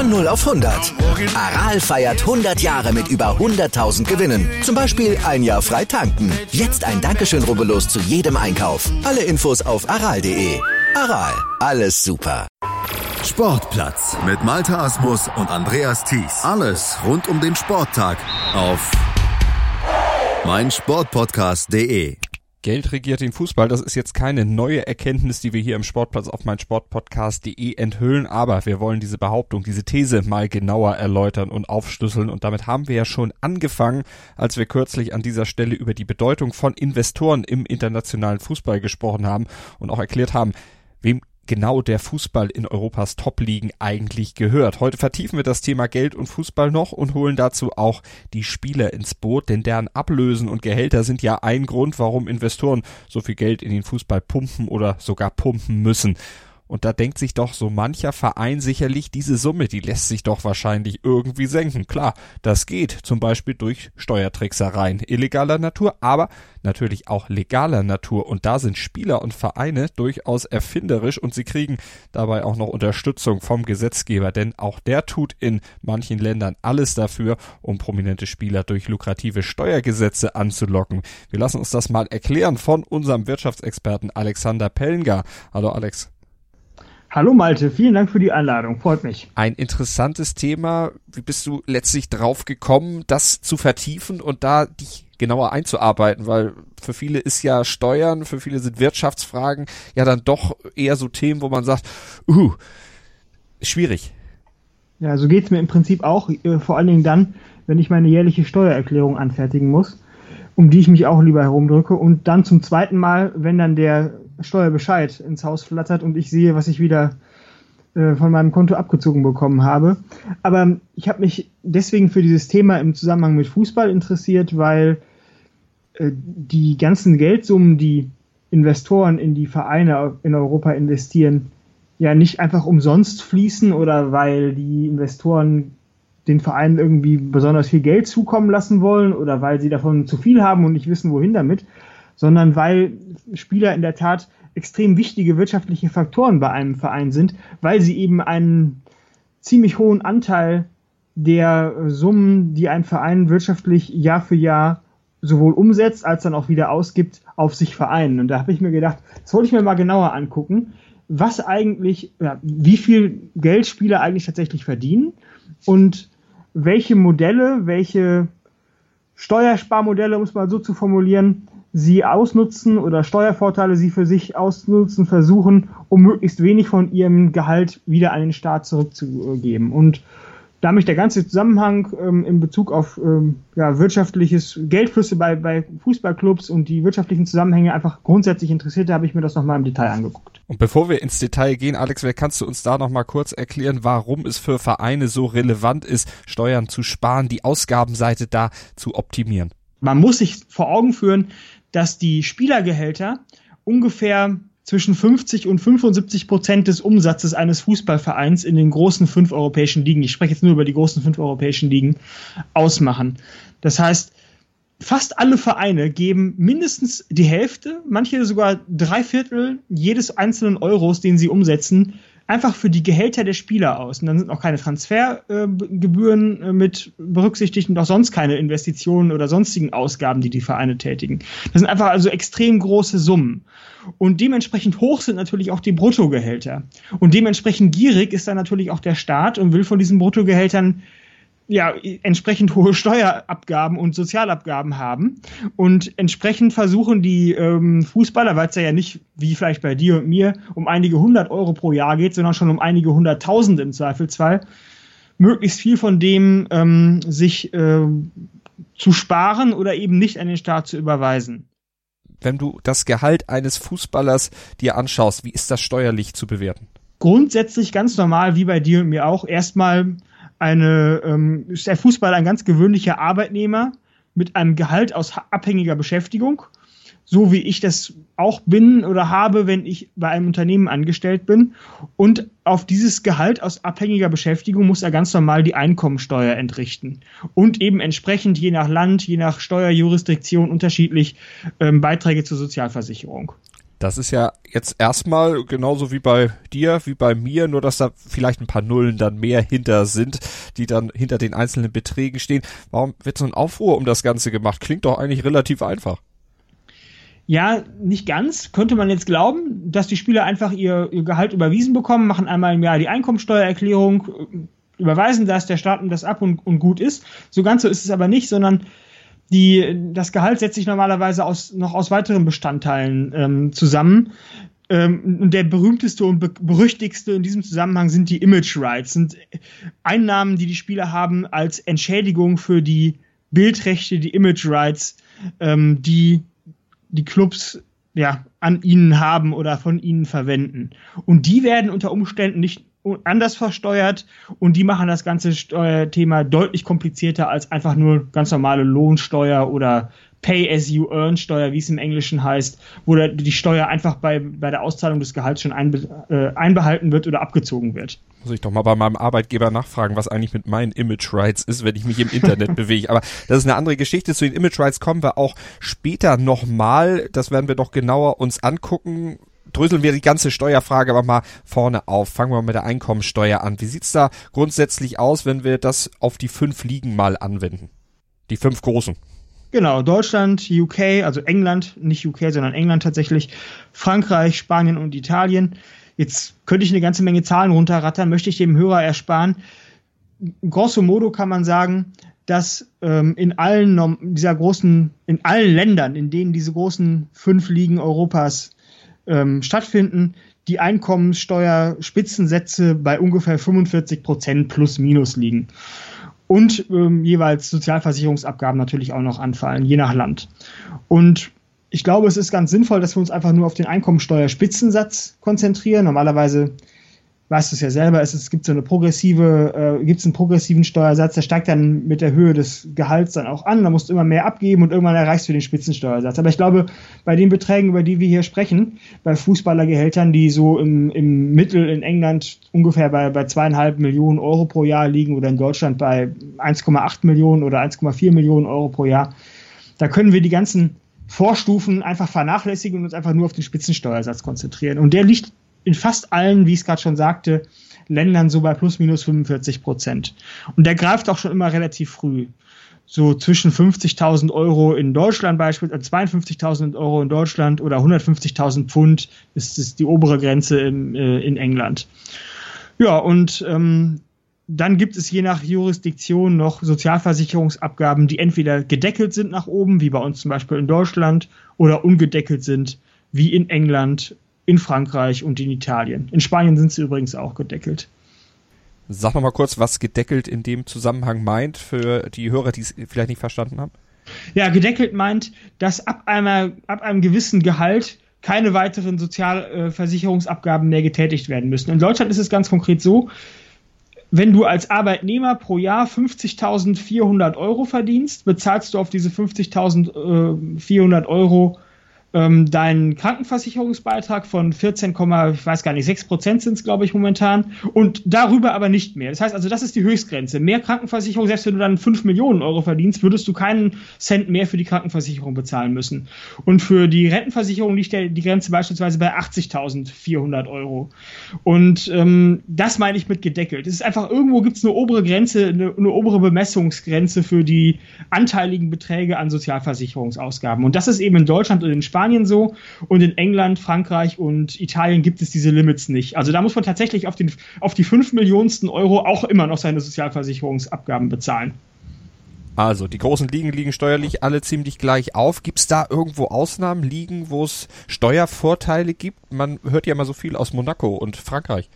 Von 0 auf 100. Aral feiert 100 Jahre mit über 100.000 Gewinnen. Zum Beispiel ein Jahr frei tanken. Jetzt ein Dankeschön, rubbellos zu jedem Einkauf. Alle Infos auf aral.de. Aral, alles super. Sportplatz mit Malte Asmus und Andreas Thies. Alles rund um den Sporttag auf meinsportpodcast.de. Geld regiert den Fußball, das ist jetzt keine neue Erkenntnis, die wir hier im Sportplatz auf meinsportpodcast.de enthüllen, aber wir wollen diese Behauptung, diese These mal genauer erläutern und aufschlüsseln und damit haben wir ja schon angefangen, als wir kürzlich an dieser Stelle über die Bedeutung von Investoren im internationalen Fußball gesprochen haben und auch erklärt haben, wem genau der Fußball in Europas Top-Ligen eigentlich gehört. Heute vertiefen wir das Thema Geld und Fußball noch und holen dazu auch die Spieler ins Boot, denn deren Ablösen und Gehälter sind ja ein Grund, warum Investoren so viel Geld in den Fußball pumpen oder sogar pumpen müssen. Und da denkt sich doch so mancher Verein sicherlich, diese Summe, die lässt sich doch wahrscheinlich irgendwie senken. Klar, das geht, zum Beispiel durch Steuertricksereien illegaler Natur, aber natürlich auch legaler Natur. Und da sind Spieler und Vereine durchaus erfinderisch und sie kriegen dabei auch noch Unterstützung vom Gesetzgeber, denn auch der tut in manchen Ländern alles dafür, um prominente Spieler durch lukrative Steuergesetze anzulocken. Wir lassen uns das mal erklären von unserem Wirtschaftsexperten Alexander Pellinger. Hallo Alex. Hallo Malte, vielen Dank für die Einladung, freut mich. Ein interessantes Thema. Wie bist du letztlich drauf gekommen, das zu vertiefen und da dich genauer einzuarbeiten? Weil für viele ist ja Steuern, für viele sind Wirtschaftsfragen ja dann doch eher so Themen, wo man sagt, schwierig. Ja, so geht's mir im Prinzip auch, vor allen Dingen dann, wenn ich meine jährliche Steuererklärung anfertigen muss, um die ich mich auch lieber herumdrücke und dann zum zweiten Mal, wenn dann der Steuerbescheid ins Haus flattert und ich sehe, was ich wieder von meinem Konto abgezogen bekommen habe. Aber ich habe mich deswegen für dieses Thema im Zusammenhang mit Fußball interessiert, weil die ganzen Geldsummen, die Investoren in die Vereine in Europa investieren, ja nicht einfach umsonst fließen oder weil die Investoren den Vereinen irgendwie besonders viel Geld zukommen lassen wollen oder weil sie davon zu viel haben und nicht wissen, wohin damit, sondern weil Spieler in der Tat extrem wichtige wirtschaftliche Faktoren bei einem Verein sind, weil sie eben einen ziemlich hohen Anteil der Summen, die ein Verein wirtschaftlich Jahr für Jahr sowohl umsetzt, als dann auch wieder ausgibt, auf sich vereinen. Und da habe ich mir gedacht, das wollte ich mir mal genauer angucken, was eigentlich, wie viel Geld Spieler eigentlich tatsächlich verdienen und welche Modelle, welche Steuersparmodelle, um es mal so zu formulieren, sie ausnutzen oder Steuervorteile sie für sich ausnutzen versuchen, um möglichst wenig von ihrem Gehalt wieder an den Staat zurückzugeben. Und da mich der ganze Zusammenhang in Bezug auf wirtschaftliches Geldflüsse bei Fußballclubs und die wirtschaftlichen Zusammenhänge einfach grundsätzlich interessierte, habe ich mir das nochmal im Detail angeguckt. Und bevor wir ins Detail gehen, Alex, kannst du uns da nochmal kurz erklären, warum es für Vereine so relevant ist, Steuern zu sparen, die Ausgabenseite da zu optimieren? Man muss sich vor Augen führen, dass die Spielergehälter ungefähr zwischen 50 und 75% des Umsatzes eines Fußballvereins in den großen 5 europäischen Ligen, ich spreche jetzt nur über die großen 5 europäischen Ligen, ausmachen. Das heißt, fast alle Vereine geben mindestens die Hälfte, manche sogar 3/4 jedes einzelnen Euros, den sie umsetzen, einfach für die Gehälter der Spieler aus. Und dann sind auch keine Transfergebühren mit berücksichtigt und auch sonst keine Investitionen oder sonstigen Ausgaben, die die Vereine tätigen. Das sind einfach also extrem große Summen. Und dementsprechend hoch sind natürlich auch die Bruttogehälter. Und dementsprechend gierig ist dann natürlich auch der Staat und will von diesen Bruttogehältern entsprechend hohe Steuerabgaben und Sozialabgaben haben. Und entsprechend versuchen die Fußballer, weil es ja nicht, wie vielleicht bei dir und mir, um einige 100 Euro pro Jahr geht, sondern schon um einige 100.000 im Zweifelsfall, möglichst viel von dem sich zu sparen oder eben nicht an den Staat zu überweisen. Wenn du das Gehalt eines Fußballers dir anschaust, wie ist das steuerlich zu bewerten? Grundsätzlich ganz normal, wie bei dir und mir auch, erstmal ist der Fußballer ein ganz gewöhnlicher Arbeitnehmer mit einem Gehalt aus abhängiger Beschäftigung, so wie ich das auch bin oder habe, wenn ich bei einem Unternehmen angestellt bin. Und auf dieses Gehalt aus abhängiger Beschäftigung muss er ganz normal die Einkommensteuer entrichten. Und eben entsprechend je nach Land, je nach Steuerjurisdiktion unterschiedlich Beiträge zur Sozialversicherung. Das ist ja jetzt erstmal genauso wie bei dir, wie bei mir, nur dass da vielleicht ein paar Nullen dann mehr hinter sind, die dann hinter den einzelnen Beträgen stehen. Warum wird so ein Aufruhr um das Ganze gemacht? Klingt doch eigentlich relativ einfach. Ja, nicht ganz. Könnte man jetzt glauben, dass die Spieler einfach ihr Gehalt überwiesen bekommen, machen einmal im Jahr die Einkommensteuererklärung, überweisen das, der Staat nimmt das ab und gut ist. So ganz so ist es aber nicht, sondern das Gehalt setzt sich normalerweise noch aus weiteren Bestandteilen zusammen. Und der berühmteste und berüchtigste in diesem Zusammenhang sind die Image Rights, sind Einnahmen, die Spieler haben als Entschädigung für die Bildrechte, die Image Rights, die Clubs an ihnen haben oder von ihnen verwenden. Und die werden unter Umständen nicht anders versteuert und die machen das ganze Steuerthema deutlich komplizierter als einfach nur ganz normale Lohnsteuer oder Pay-as-you-earn-Steuer, wie es im Englischen heißt, wo die Steuer einfach bei der Auszahlung des Gehalts schon einbehalten wird oder abgezogen wird. Muss ich doch mal bei meinem Arbeitgeber nachfragen, was eigentlich mit meinen Image Rights ist, wenn ich mich im Internet bewege. Aber das ist eine andere Geschichte. Zu den Image Rights kommen wir auch später nochmal. Das werden wir doch genauer uns angucken. Dröseln wir die ganze Steuerfrage aber mal vorne auf. Fangen wir mit der Einkommensteuer an. Wie sieht's da grundsätzlich aus, wenn wir das auf die 5 Ligen mal anwenden? Die 5 großen. Genau, Deutschland, UK, also England, nicht UK, sondern England tatsächlich, Frankreich, Spanien und Italien. Jetzt könnte ich eine ganze Menge Zahlen runterrattern, möchte ich dem Hörer ersparen. Grosso modo kann man sagen, dass in allen Ländern, in denen diese großen 5 Ligen Europas stattfinden, die Einkommenssteuerspitzensätze bei ungefähr 45% plus minus liegen. Und jeweils Sozialversicherungsabgaben natürlich auch noch anfallen, je nach Land. Und ich glaube, es ist ganz sinnvoll, dass wir uns einfach nur auf den Einkommensteuerspitzensatz konzentrieren. Normalerweise, weißt du es ja selber, es gibt einen progressiven Steuersatz, der steigt dann mit der Höhe des Gehalts dann auch an, da musst du immer mehr abgeben und irgendwann erreichst du den Spitzensteuersatz. Aber ich glaube, bei den Beträgen, über die wir hier sprechen, bei Fußballergehältern, die so im Mittel in England ungefähr bei 2,5 Millionen Euro pro Jahr liegen oder in Deutschland bei 1,8 Millionen oder 1,4 Millionen Euro pro Jahr, da können wir die ganzen Vorstufen einfach vernachlässigen und uns einfach nur auf den Spitzensteuersatz konzentrieren. Und der liegt in fast allen, wie ich es gerade schon sagte, Ländern so bei plus minus 45%. Und der greift auch schon immer relativ früh. So zwischen 50.000 Euro in Deutschland beispielsweise, 52.000 Euro in Deutschland oder 150.000 Pfund ist die obere Grenze in England. Ja, und dann gibt es je nach Jurisdiktion noch Sozialversicherungsabgaben, die entweder gedeckelt sind nach oben, wie bei uns zum Beispiel in Deutschland, oder ungedeckelt sind, wie in England, in Frankreich und in Italien. In Spanien sind sie übrigens auch gedeckelt. Sag noch mal kurz, was gedeckelt in dem Zusammenhang meint, für die Hörer, die es vielleicht nicht verstanden haben. Ja, gedeckelt meint, dass ab einem gewissen Gehalt keine weiteren Sozialversicherungsabgaben mehr getätigt werden müssen. In Deutschland ist es ganz konkret so, wenn du als Arbeitnehmer pro Jahr 50.400 Euro verdienst, bezahlst du auf diese 50.400 Euro deinen Krankenversicherungsbeitrag von 6% sind es, glaube ich, momentan, und darüber aber nicht mehr. Das heißt also, das ist die Höchstgrenze. Mehr Krankenversicherung, selbst wenn du dann 5 Millionen Euro verdienst, würdest du keinen Cent mehr für die Krankenversicherung bezahlen müssen. Und für die Rentenversicherung liegt die Grenze beispielsweise bei 80.400 Euro. Und das meine ich mit gedeckelt. Es ist einfach, irgendwo gibt es eine obere Grenze, eine obere Bemessungsgrenze für die anteiligen Beträge an Sozialversicherungsausgaben. Und das ist eben in Deutschland und in Spanien so, und in England, Frankreich und Italien gibt es diese Limits nicht. Also da muss man tatsächlich auf die 5 Millionensten Euro auch immer noch seine Sozialversicherungsabgaben bezahlen. Also die großen Ligen liegen steuerlich alle ziemlich gleich auf. Gibt es da irgendwo Ausnahmen, Ligen, wo es Steuervorteile gibt? Man hört ja immer so viel aus Monaco und Frankreich.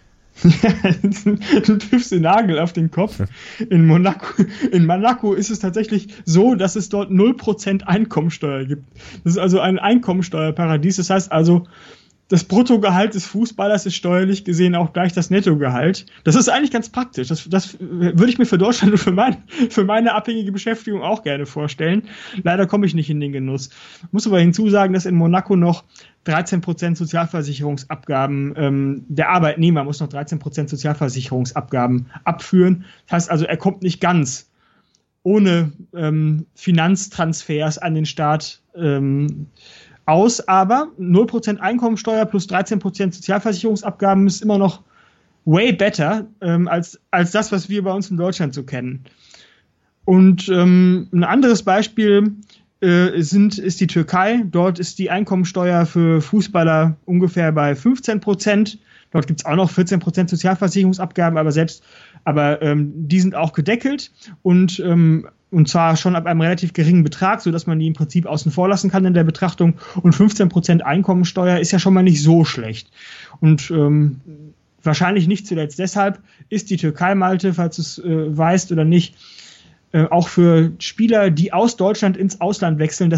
Du triffst den Nagel auf den Kopf. In Monaco ist es tatsächlich so, dass es dort 0% Einkommensteuer gibt. Das ist also ein Einkommensteuerparadies. Das heißt also, das Bruttogehalt des Fußballers ist steuerlich gesehen auch gleich das Nettogehalt. Das ist eigentlich ganz praktisch. Das würde ich mir für Deutschland und für meine abhängige Beschäftigung auch gerne vorstellen. Leider komme ich nicht in den Genuss. Ich muss aber hinzusagen, dass in Monaco noch 13% Sozialversicherungsabgaben, der Arbeitnehmer muss noch 13% Sozialversicherungsabgaben abführen. Das heißt also, er kommt nicht ganz ohne Finanztransfers an den Staat aus, aber 0% Einkommensteuer plus 13% Sozialversicherungsabgaben ist immer noch way better als das, was wir bei uns in Deutschland so kennen. Und ein anderes Beispiel ist die Türkei. Dort ist die Einkommensteuer für Fußballer ungefähr bei 15%. Dort gibt es auch noch 14% Sozialversicherungsabgaben, aber die sind auch gedeckelt und zwar schon ab einem relativ geringen Betrag, sodass man die im Prinzip außen vor lassen kann in der Betrachtung. Und 15% Einkommensteuer ist ja schon mal nicht so schlecht. Und wahrscheinlich nicht zuletzt deshalb ist die Türkei, Malte, falls du es weißt oder nicht, auch für Spieler, die aus Deutschland ins Ausland wechseln,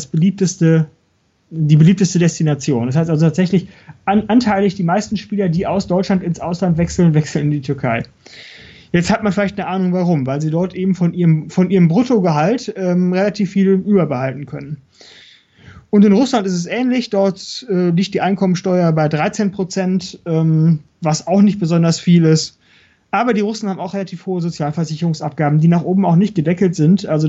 die beliebteste Destination. Das heißt also tatsächlich anteilig die meisten Spieler, die aus Deutschland ins Ausland wechseln in die Türkei. Jetzt hat man vielleicht eine Ahnung, warum, weil sie dort eben von ihrem Bruttogehalt relativ viel überbehalten können. Und in Russland ist es ähnlich. Dort liegt die Einkommensteuer bei 13%, was auch nicht besonders viel ist. Aber die Russen haben auch relativ hohe Sozialversicherungsabgaben, die nach oben auch nicht gedeckelt sind. Also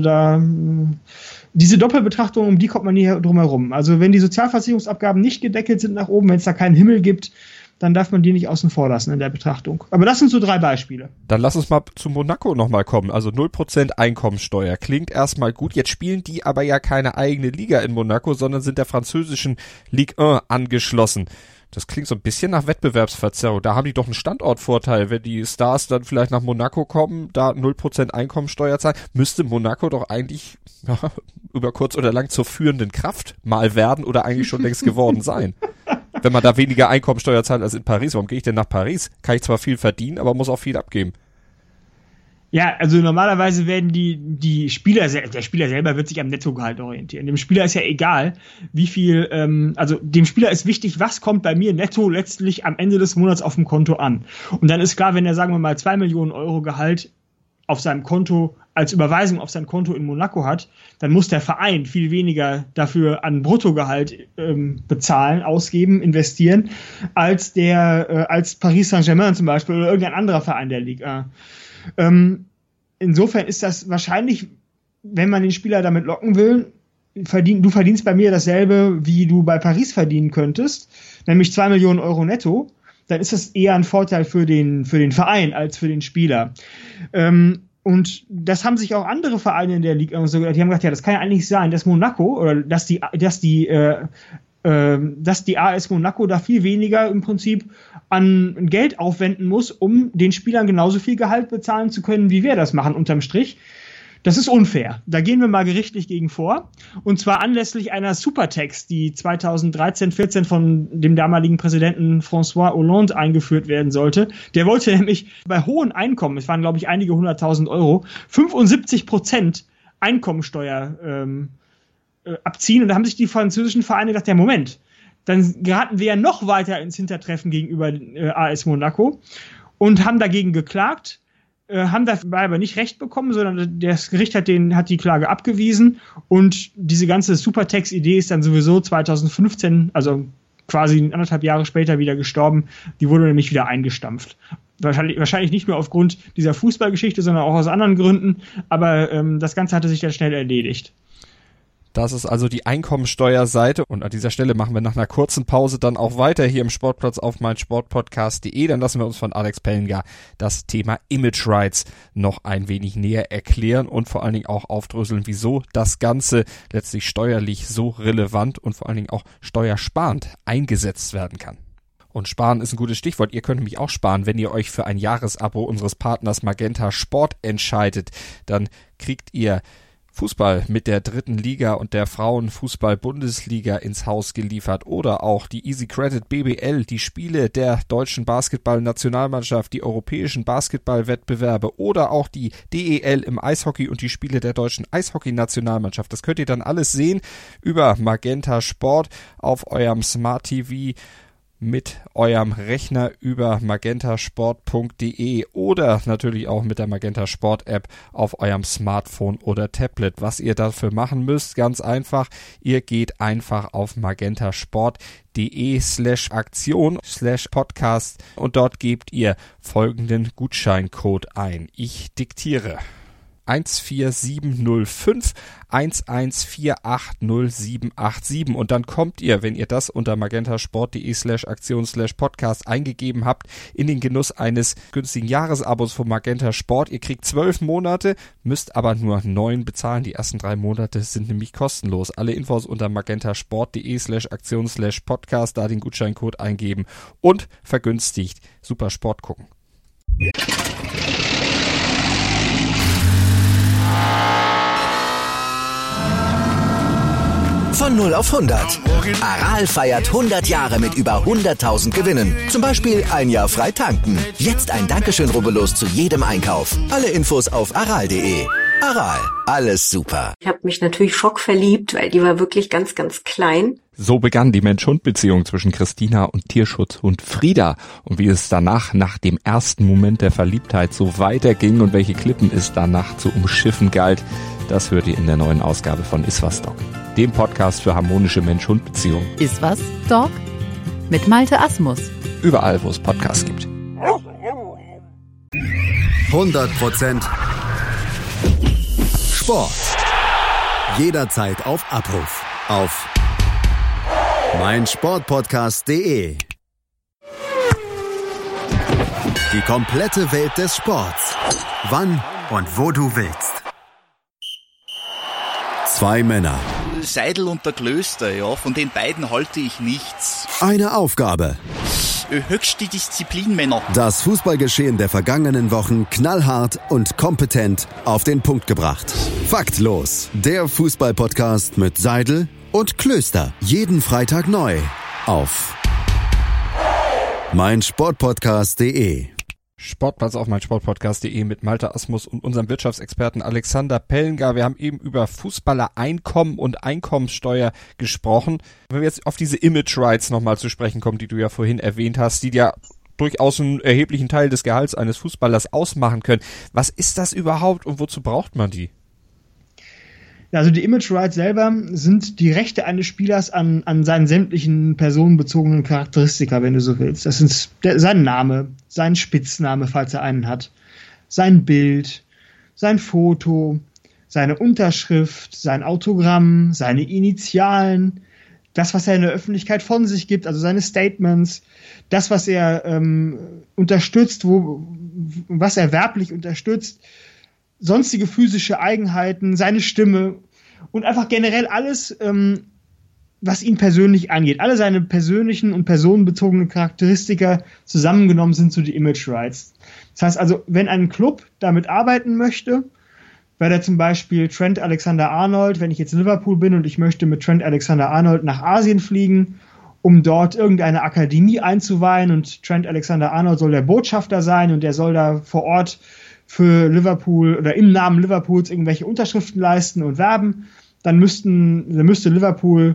diese Doppelbetrachtung, um die kommt man nie drum herum. Also wenn die Sozialversicherungsabgaben nicht gedeckelt sind nach oben, wenn es da keinen Himmel gibt, dann darf man die nicht außen vor lassen in der Betrachtung. Aber das sind so 3 Beispiele. Dann lass uns mal zu Monaco nochmal kommen. Also 0% Einkommensteuer. Klingt erstmal gut. Jetzt spielen die aber ja keine eigene Liga in Monaco, sondern sind der französischen Ligue 1 angeschlossen. Das klingt so ein bisschen nach Wettbewerbsverzerrung. Da haben die doch einen Standortvorteil. Wenn die Stars dann vielleicht nach Monaco kommen, da 0% Einkommensteuer zahlen, müsste Monaco doch eigentlich über kurz oder lang zur führenden Kraft mal werden oder eigentlich schon längst geworden sein. Wenn man da weniger Einkommensteuer zahlt als in Paris, warum gehe ich denn nach Paris? Kann ich zwar viel verdienen, aber muss auch viel abgeben. Ja, also normalerweise werden der Spieler selber wird sich am Nettogehalt orientieren. Dem Spieler ist ja egal, wie viel, also dem Spieler ist wichtig, was kommt bei mir netto letztlich am Ende des Monats auf dem Konto an. Und dann ist klar, wenn er, sagen wir mal, 2 Millionen Euro Gehalt auf seinem Konto als Überweisung auf sein Konto in Monaco hat, dann muss der Verein viel weniger dafür an Bruttogehalt bezahlen, ausgeben, investieren, als Paris Saint-Germain zum Beispiel oder irgendein anderer Verein der Liga. Insofern ist das wahrscheinlich, wenn man den Spieler damit locken will, du verdienst bei mir dasselbe, wie du bei Paris verdienen könntest, nämlich 2 Millionen Euro netto, dann ist das eher ein Vorteil für den Verein als für den Spieler. Und das haben sich auch andere Vereine in der Liga so gedacht, die haben gesagt, ja, das kann ja eigentlich sein, dass Monaco oder dass die AS Monaco da viel weniger im Prinzip an Geld aufwenden muss, um den Spielern genauso viel Gehalt bezahlen zu können, wie wir das machen, unterm Strich. Das ist unfair. Da gehen wir mal gerichtlich gegen vor. Und zwar anlässlich einer Supertax, die 2013-14 von dem damaligen Präsidenten François Hollande eingeführt werden sollte. Der wollte nämlich bei hohen Einkommen, es waren glaube ich einige 100.000 Euro, 75% Einkommensteuer abziehen. Und da haben sich die französischen Vereine gedacht, ja Moment, dann geraten wir ja noch weiter ins Hintertreffen gegenüber AS Monaco und haben dagegen geklagt, haben dabei aber nicht Recht bekommen, sondern das Gericht hat die Klage abgewiesen und diese ganze Supertax-Idee ist dann sowieso 2015, also quasi 1,5 Jahre später wieder gestorben. Die wurde nämlich wieder eingestampft. Wahrscheinlich nicht nur aufgrund dieser Fußballgeschichte, sondern auch aus anderen Gründen, aber das Ganze hatte sich dann schnell erledigt. Das ist also die Einkommensteuerseite und an dieser Stelle machen wir nach einer kurzen Pause dann auch weiter hier im Sportplatz auf meinsportpodcast.de. Dann lassen wir uns von Alex Pellinger das Thema Image Rights noch ein wenig näher erklären und vor allen Dingen auch aufdröseln, wieso das Ganze letztlich steuerlich so relevant und vor allen Dingen auch steuersparend eingesetzt werden kann. Und sparen ist ein gutes Stichwort. Ihr könnt nämlich auch sparen, wenn ihr euch für ein Jahresabo unseres Partners Magenta Sport entscheidet. Dann kriegt ihr Fußball mit der 3. Liga und der Frauenfußball-Bundesliga ins Haus geliefert oder auch die Easy Credit BBL, die Spiele der deutschen Basketball-Nationalmannschaft, die europäischen Basketballwettbewerbe oder auch die DEL im Eishockey und die Spiele der deutschen Eishockey-Nationalmannschaft. Das könnt ihr dann alles sehen über Magenta Sport auf eurem Smart TV mit eurem Rechner über magentasport.de oder natürlich auch mit der Magenta Sport App auf eurem Smartphone oder Tablet. Was ihr dafür machen müsst, ganz einfach, ihr geht einfach auf magentasport.de/Aktion/Podcast und dort gebt ihr folgenden Gutscheincode ein. Ich diktiere: 14705 11480787 und dann kommt ihr, wenn ihr das unter magentasport.de/aktion/podcast eingegeben habt, in den Genuss eines günstigen Jahresabos von Magenta Sport. Ihr kriegt 12 Monate, müsst aber nur 9 bezahlen. Die ersten 3 Monate sind nämlich kostenlos. Alle Infos unter magentasport.de/aktion/podcast, da den Gutscheincode eingeben und vergünstigt. Super Sport gucken. Von 0 auf 100. Aral feiert 100 Jahre mit über 100.000 Gewinnen. Zum Beispiel ein Jahr frei tanken. Jetzt ein Dankeschön, rubbellos zu jedem Einkauf. Alle Infos auf aral.de. Aral, alles super. Ich habe mich natürlich schockverliebt, weil die war wirklich ganz, ganz klein. So begann die Mensch-Hund-Beziehung zwischen Christina und Tierschutzhund Frieda. Und wie es danach, nach dem ersten Moment der Verliebtheit, so weiterging und welche Klippen es danach zu umschiffen galt, das hört ihr in der neuen Ausgabe von Iswas Dog, dem Podcast für harmonische Mensch-Hund-Beziehungen. Iswas Dog mit Malte Asmus. Überall, wo es Podcasts gibt. 100% Sport. Jederzeit auf Abruf. Auf meinsportpodcast.de. Die komplette Welt des Sports. Wann und wo du willst. 2 Männer. Seidel und der Klöster, ja, von den beiden halte ich nichts. Eine Aufgabe. Höchste Disziplin, Männer. Das Fußballgeschehen der vergangenen Wochen knallhart und kompetent auf den Punkt gebracht. Faktlos. Der Fußballpodcast mit Seidel und Klöster. Jeden Freitag neu auf meinsportpodcast.de. Sportplatz auf meinsportpodcast.de mit Malte Asmus und unserem Wirtschaftsexperten Alexander Pellengar. Wir haben eben über Fußballereinkommen und Einkommenssteuer gesprochen. Wenn wir jetzt auf diese Image Rights nochmal zu sprechen kommen, die du ja vorhin erwähnt hast, die ja durchaus einen erheblichen Teil des Gehalts eines Fußballers ausmachen können. Was ist das überhaupt und wozu braucht man die? Also die Image Rights selber sind die Rechte eines Spielers an seinen sämtlichen personenbezogenen Charakteristika, wenn du so willst. Das sind sein Name, sein Spitzname, falls er einen hat, sein Bild, sein Foto, seine Unterschrift, sein Autogramm, seine Initialen, das, was er in der Öffentlichkeit von sich gibt, also seine Statements, das, was er unterstützt, was er werblich unterstützt, sonstige physische Eigenheiten, seine Stimme und einfach generell alles, was ihn persönlich angeht. Alle seine persönlichen und personenbezogenen Charakteristika zusammengenommen sind so die Image Rights. Das heißt also, wenn ein Club damit arbeiten möchte, weil er zum Beispiel Trent Alexander-Arnold, wenn ich jetzt Liverpool bin und ich möchte mit Trent Alexander-Arnold nach Asien fliegen, um dort irgendeine Akademie einzuweihen und Trent Alexander-Arnold soll der Botschafter sein und der soll da vor Ort für Liverpool oder im Namen Liverpools irgendwelche Unterschriften leisten und werben, dann müsste Liverpool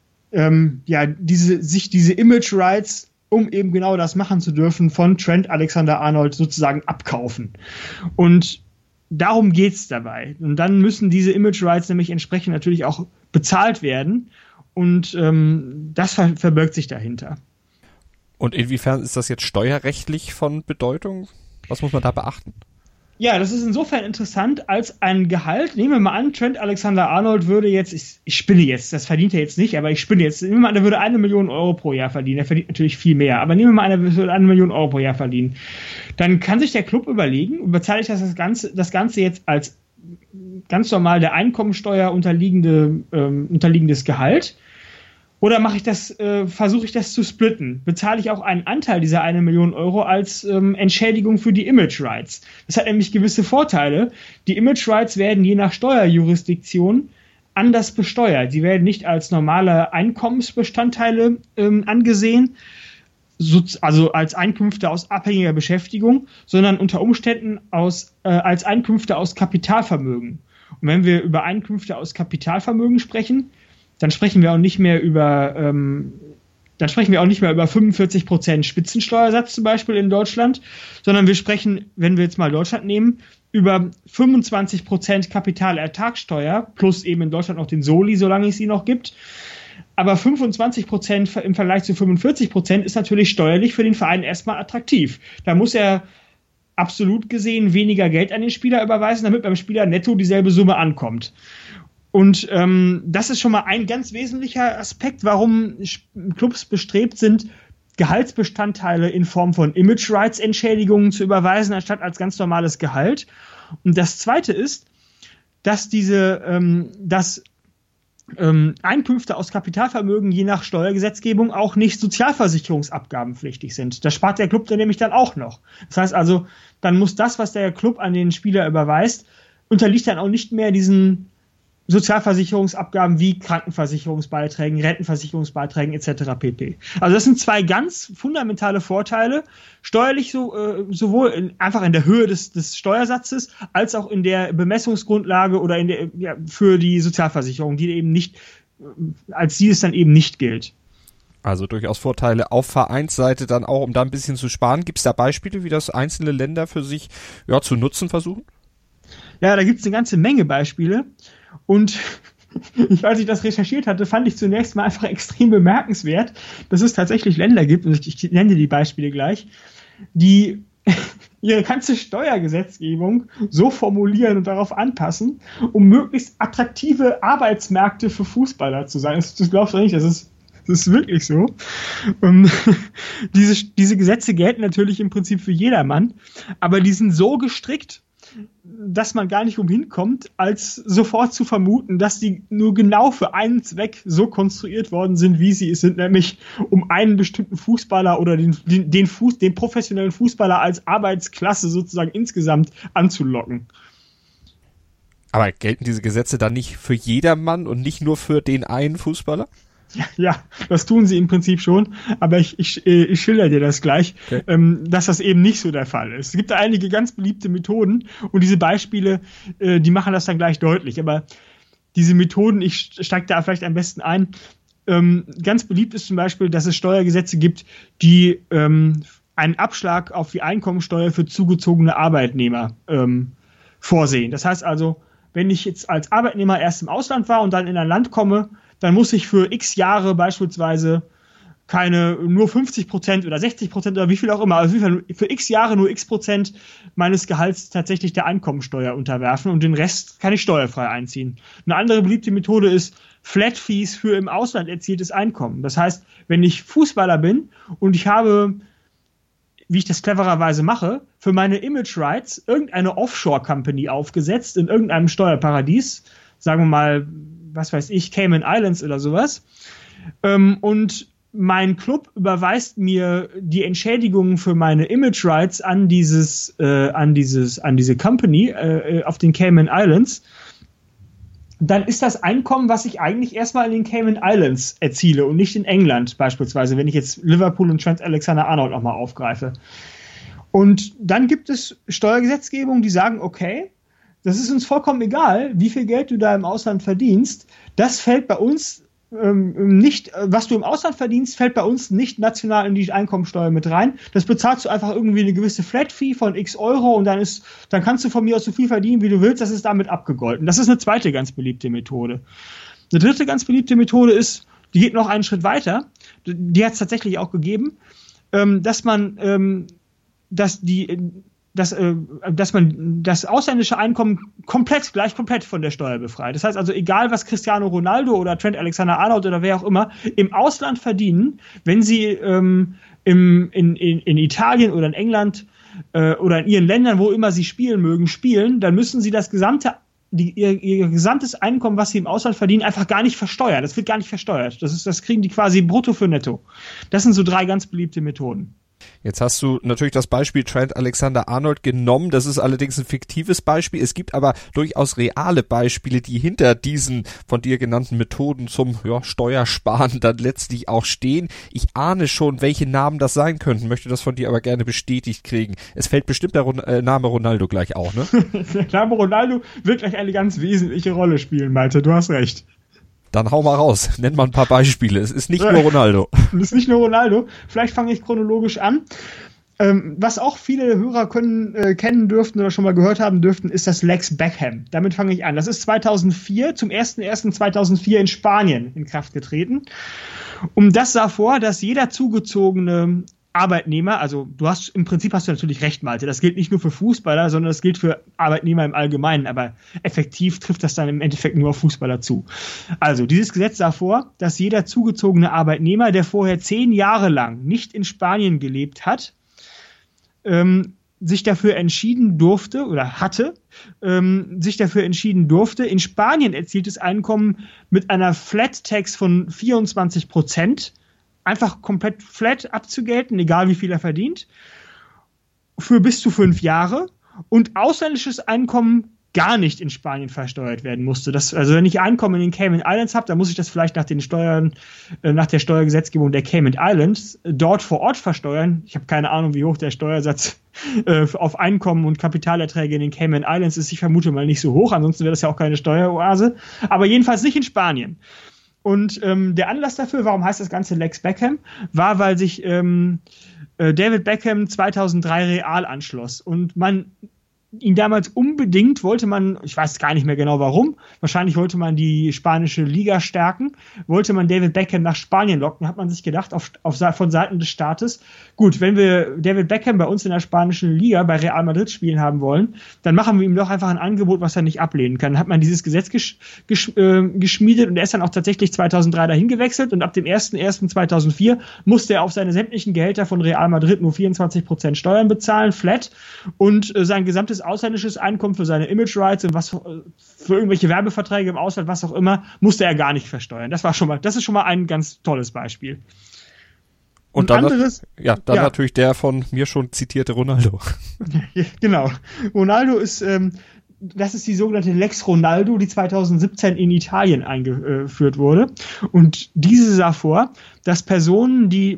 diese Image Rights, um eben genau das machen zu dürfen, von Trent Alexander-Arnold sozusagen abkaufen. Und darum geht's dabei. Und dann müssen diese Image Rights nämlich entsprechend natürlich auch bezahlt werden. Und das verbirgt sich dahinter. Und inwiefern ist das jetzt steuerrechtlich von Bedeutung? Was muss man da beachten? Ja, das ist insofern interessant, als ein Gehalt, nehmen wir mal an, Trent Alexander-Arnold würde jetzt, ich spinne jetzt, das verdient er jetzt nicht, aber ich spinne jetzt, nehmen wir mal an, er würde 1 Million Euro pro Jahr verdienen, er verdient natürlich viel mehr, aber nehmen wir mal an, er würde 1 Million Euro pro Jahr verdienen. Dann kann sich der Club überlegen, bezahle ich das Ganze jetzt als ganz normal der Einkommensteuer unterliegendes Gehalt, oder versuche ich das zu splitten? Bezahle ich auch einen Anteil dieser 1 Million Euro als Entschädigung für die Image Rights? Das hat nämlich gewisse Vorteile. Die Image Rights werden je nach Steuerjurisdiktion anders besteuert. Sie werden nicht als normale Einkommensbestandteile angesehen, also als Einkünfte aus abhängiger Beschäftigung, sondern unter Umständen als Einkünfte aus Kapitalvermögen. Und wenn wir über Einkünfte aus Kapitalvermögen sprechen, dann sprechen wir auch nicht mehr über 45% Spitzensteuersatz zum Beispiel in Deutschland, sondern wir sprechen, wenn wir jetzt mal Deutschland nehmen, über 25% Kapitalertragssteuer plus eben in Deutschland noch den Soli, solange es sie noch gibt. Aber 25% im Vergleich zu 45% ist natürlich steuerlich für den Verein erstmal attraktiv. Da muss er absolut gesehen weniger Geld an den Spieler überweisen, damit beim Spieler netto dieselbe Summe ankommt. Und das ist schon mal ein ganz wesentlicher Aspekt, warum Clubs bestrebt sind, Gehaltsbestandteile in Form von Image-Rights-Entschädigungen zu überweisen, anstatt als ganz normales Gehalt. Und das Zweite ist, dass Einkünfte aus Kapitalvermögen je nach Steuergesetzgebung auch nicht sozialversicherungsabgabenpflichtig sind. Das spart der Club dann nämlich dann auch noch. Das heißt also, dann muss das, was der Club an den Spieler überweist, unterliegt dann auch nicht mehr diesen Sozialversicherungsabgaben wie Krankenversicherungsbeiträgen, Rentenversicherungsbeiträgen etc. pp. Also das sind zwei ganz fundamentale Vorteile, steuerlich sowohl einfach in der Höhe des Steuersatzes als auch in der Bemessungsgrundlage oder für die Sozialversicherung, die eben nicht, als die es dann eben nicht gilt. Also durchaus Vorteile auf Vereinsseite dann auch, um da ein bisschen zu sparen. Gibt es da Beispiele, wie das einzelne Länder für sich zu nutzen versuchen? Ja, da gibt es eine ganze Menge Beispiele. Und als ich das recherchiert hatte, fand ich zunächst mal einfach extrem bemerkenswert, dass es tatsächlich Länder gibt, und ich nenne die Beispiele gleich, die ihre ganze Steuergesetzgebung so formulieren und darauf anpassen, um möglichst attraktive Arbeitsmärkte für Fußballer zu sein. Das glaubst du nicht, das ist wirklich so. Diese Gesetze gelten natürlich im Prinzip für jedermann, aber die sind so gestrickt, dass man gar nicht umhin kommt, als sofort zu vermuten, dass die nur genau für einen Zweck so konstruiert worden sind, wie sie es sind, nämlich um einen bestimmten Fußballer oder den professionellen Fußballer als Arbeitsklasse sozusagen insgesamt anzulocken. Aber gelten diese Gesetze dann nicht für jedermann und nicht nur für den einen Fußballer? Ja, das tun sie im Prinzip schon, aber ich schilder dir das gleich, okay, dass das eben nicht so der Fall ist. Es gibt da einige ganz beliebte Methoden und diese Beispiele, die machen das dann gleich deutlich, aber diese Methoden, ich steige da vielleicht am besten ein, ganz beliebt ist zum Beispiel, dass es Steuergesetze gibt, die einen Abschlag auf die Einkommensteuer für zugezogene Arbeitnehmer vorsehen. Das heißt also, wenn ich jetzt als Arbeitnehmer erst im Ausland war und dann in ein Land komme, dann muss ich für x Jahre beispielsweise nur 50% oder 60% oder wie viel auch immer, also für x Jahre nur x% meines Gehalts tatsächlich der Einkommensteuer unterwerfen und den Rest kann ich steuerfrei einziehen. Eine andere beliebte Methode ist Flat Fees für im Ausland erzieltes Einkommen. Das heißt, wenn ich Fußballer bin und ich habe, wie ich das clevererweise mache, für meine Image Rights irgendeine Offshore-Company aufgesetzt in irgendeinem Steuerparadies, sagen wir mal, was weiß ich, Cayman Islands oder sowas. Und mein Club überweist mir die Entschädigungen für meine Image Rights an diese Company auf den Cayman Islands. Dann ist das Einkommen, was ich eigentlich erstmal in den Cayman Islands erziele und nicht in England beispielsweise, wenn ich jetzt Liverpool und Trent Alexander-Arnold nochmal aufgreife. Und dann gibt es Steuergesetzgebung, die sagen, okay, das ist uns vollkommen egal, wie viel Geld du da im Ausland verdienst. Das fällt bei uns nicht, was du im Ausland verdienst, fällt bei uns nicht national in die Einkommensteuer mit rein. Das bezahlst du einfach irgendwie eine gewisse Flat-Fee von x Euro und dann kannst du von mir aus so viel verdienen, wie du willst. Das ist damit abgegolten. Das ist eine zweite ganz beliebte Methode. Eine dritte ganz beliebte Methode ist, die geht noch einen Schritt weiter. Die hat es tatsächlich auch gegeben, dass man das ausländische Einkommen komplett von der Steuer befreit. Das heißt also, egal was Cristiano Ronaldo oder Trent Alexander-Arnold oder wer auch immer im Ausland verdienen, wenn sie in Italien oder in England oder in ihren Ländern, wo immer sie spielen mögen, spielen, dann müssen sie ihr gesamtes Einkommen, was sie im Ausland verdienen, einfach gar nicht versteuern. Das wird gar nicht versteuert. Das kriegen die quasi brutto für netto. Das sind so 3 ganz beliebte Methoden. Jetzt hast du natürlich das Beispiel Trent Alexander-Arnold genommen. Das ist allerdings ein fiktives Beispiel. Es gibt aber durchaus reale Beispiele, die hinter diesen von dir genannten Methoden zum Steuersparen dann letztlich auch stehen. Ich ahne schon, welche Namen das sein könnten, möchte das von dir aber gerne bestätigt kriegen. Es fällt bestimmt der Name Ronaldo gleich auch, ne? Der Name Ronaldo wird gleich eine ganz wesentliche Rolle spielen, Malte. Du hast recht. Dann hau mal raus, nenn mal ein paar Beispiele. Es ist nicht nur Ronaldo. Es ist nicht nur Ronaldo. Vielleicht fange ich chronologisch an. Was auch viele Hörer kennen dürften oder schon mal gehört haben dürften, ist das Lex Beckham. Damit fange ich an. Das ist zum 01.01.2004 in Spanien in Kraft getreten. Das sah vor, dass jeder zugezogene Arbeitnehmer, also im Prinzip hast du natürlich recht, Malte, das gilt nicht nur für Fußballer, sondern das gilt für Arbeitnehmer im Allgemeinen, aber effektiv trifft das dann im Endeffekt nur auf Fußballer zu. Also dieses Gesetz sah vor, dass jeder zugezogene Arbeitnehmer, der vorher 10 Jahre lang nicht in Spanien gelebt hat, sich dafür entschieden durfte, in Spanien erzieltes Einkommen mit einer Flat Tax von 24% einfach komplett flat abzugelten, egal wie viel er verdient, für bis zu 5 Jahre und ausländisches Einkommen gar nicht in Spanien versteuert werden musste. Also wenn ich Einkommen in den Cayman Islands habe, dann muss ich das vielleicht nach der Steuergesetzgebung der Cayman Islands dort vor Ort versteuern. Ich habe keine Ahnung, wie hoch der Steuersatz auf Einkommen und Kapitalerträge in den Cayman Islands ist. Ich vermute mal nicht so hoch, ansonsten wäre das ja auch keine Steueroase. Aber jedenfalls nicht in Spanien. Und der Anlass dafür, warum heißt das Ganze Lex Beckham, war, weil sich David Beckham 2003 Real anschloss und man ihn damals unbedingt ich weiß gar nicht mehr genau warum, wahrscheinlich wollte man die spanische Liga stärken, wollte man David Beckham nach Spanien locken, hat man sich gedacht, von Seiten des Staates, gut, wenn wir David Beckham bei uns in der spanischen Liga bei Real Madrid spielen haben wollen, dann machen wir ihm doch einfach ein Angebot, was er nicht ablehnen kann. Dann hat man dieses Gesetz geschmiedet und er ist dann auch tatsächlich 2003 dahin gewechselt und ab dem 01.01.2004 musste er auf seine sämtlichen Gehälter von Real Madrid nur 24% Steuern bezahlen, flat, und sein gesamtes ausländisches Einkommen für seine Image Rights und was für irgendwelche Werbeverträge im Ausland, was auch immer, musste er gar nicht versteuern. Das ist schon mal ein ganz tolles Beispiel. Und dann natürlich der von mir schon zitierte Ronaldo. Genau. Ronaldo ist, das ist die sogenannte Lex Ronaldo, die 2017 in Italien eingeführt wurde. Und diese sah vor, dass Personen, die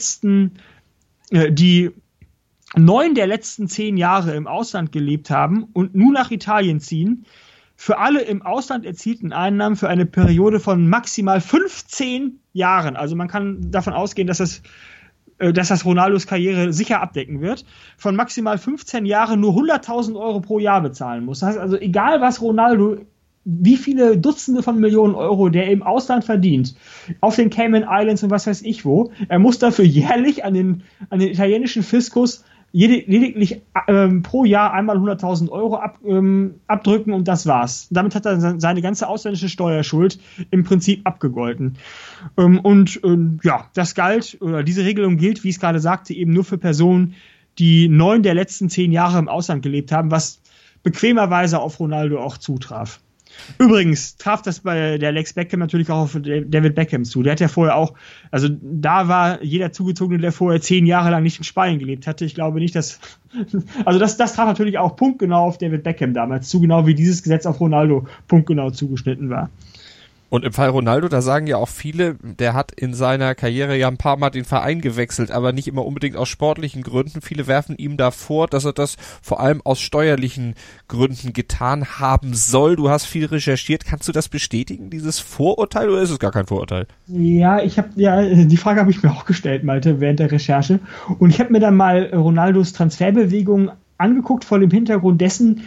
9 der letzten 10 Jahre im Ausland gelebt haben und nun nach Italien ziehen, für alle im Ausland erzielten Einnahmen für eine Periode von maximal 15 Jahren, also man kann davon ausgehen, dass das Ronaldos Karriere sicher abdecken wird, von maximal 15 Jahren nur 100.000 Euro pro Jahr bezahlen muss. Das heißt also, egal was Ronaldo, wie viele Dutzende von Millionen Euro der im Ausland verdient, auf den Cayman Islands und was weiß ich wo, er muss dafür jährlich an den italienischen Fiskus lediglich pro Jahr einmal 100.000 Euro abdrücken und das war's. Damit hat er seine ganze ausländische Steuerschuld im Prinzip abgegolten. Das galt, oder diese Regelung gilt, wie ich es gerade sagte, eben nur für Personen, die 9 der letzten 10 Jahre im Ausland gelebt haben, was bequemerweise auf Ronaldo auch zutraf. Übrigens traf das bei der Lex Beckham natürlich auch auf David Beckham zu. Der hat ja vorher auch, also da war jeder Zugezogene, der vorher 10 Jahre lang nicht in Spanien gelebt hatte. Ich glaube nicht, das traf natürlich auch punktgenau auf David Beckham damals zu, genau wie dieses Gesetz auf Ronaldo punktgenau zugeschnitten war. Und im Fall Ronaldo, da sagen ja auch viele, der hat in seiner Karriere ja ein paar Mal den Verein gewechselt, aber nicht immer unbedingt aus sportlichen Gründen. Viele werfen ihm da vor, dass er das vor allem aus steuerlichen Gründen getan haben soll. Du hast viel recherchiert. Kannst du das bestätigen, dieses Vorurteil, oder ist es gar kein Vorurteil? Ja, die Frage habe ich mir auch gestellt, Malte, während der Recherche. Und ich habe mir dann mal Ronaldos Transferbewegung angeguckt, vor dem Hintergrund dessen,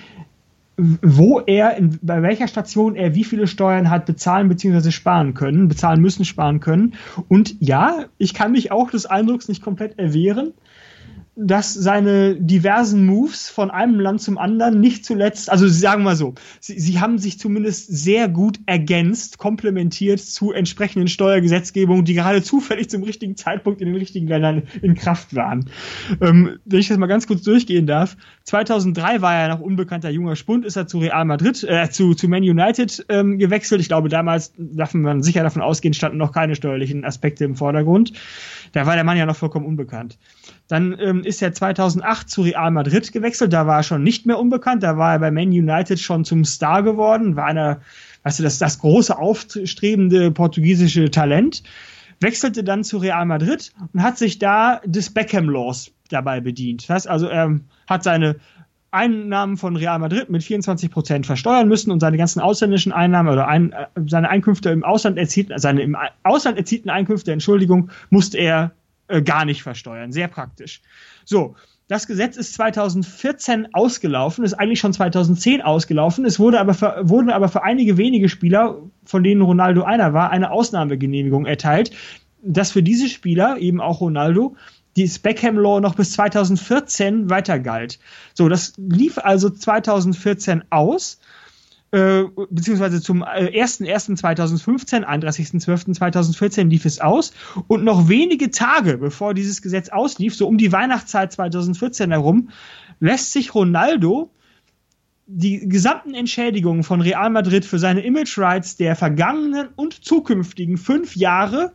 bei welcher Station er wie viele Steuern hat bezahlen müssen, sparen können. Und ja, ich kann mich auch des Eindrucks nicht komplett erwehren, dass seine diversen Moves von einem Land zum anderen nicht zuletzt, also sagen wir mal so, sie haben sich zumindest sehr gut ergänzt, komplementiert zu entsprechenden Steuergesetzgebungen, die gerade zufällig zum richtigen Zeitpunkt in den richtigen Ländern in Kraft waren. Wenn ich das mal ganz kurz durchgehen darf, 2003 war er noch unbekannter junger Spund, ist er zu Real Madrid, zu Man United gewechselt. Ich glaube, damals darf man sicher davon ausgehen, standen noch keine steuerlichen Aspekte im Vordergrund. Da war der Mann ja noch vollkommen unbekannt. Dann ist er 2008 zu Real Madrid gewechselt, da war er schon nicht mehr unbekannt, da war er bei Man United schon zum Star geworden, war das große, aufstrebende portugiesische Talent, wechselte dann zu Real Madrid und hat sich da des Beckham-Laws dabei bedient. Das heißt also, er hat seine Einnahmen von Real Madrid mit 24% versteuern müssen und seine ganzen ausländischen Einnahmen oder seine Einkünfte im Ausland erzielten Einkünfte, musste er gar nicht versteuern. Sehr praktisch. So, das Gesetz ist 2014 ausgelaufen, ist eigentlich schon 2010 ausgelaufen. Es wurden aber für einige wenige Spieler, von denen Ronaldo einer war, eine Ausnahmegenehmigung erteilt, dass für diese Spieler, eben auch Ronaldo, das Beckham Law noch bis 2014 weiter galt. So, das lief also 2014 aus, beziehungsweise zum 1.1.2015, 31.12.2014 lief es aus, und noch wenige Tage bevor dieses Gesetz auslief, so um die Weihnachtszeit 2014 herum, lässt sich Ronaldo die gesamten Entschädigungen von Real Madrid für seine Image Rights der vergangenen und zukünftigen 5 Jahre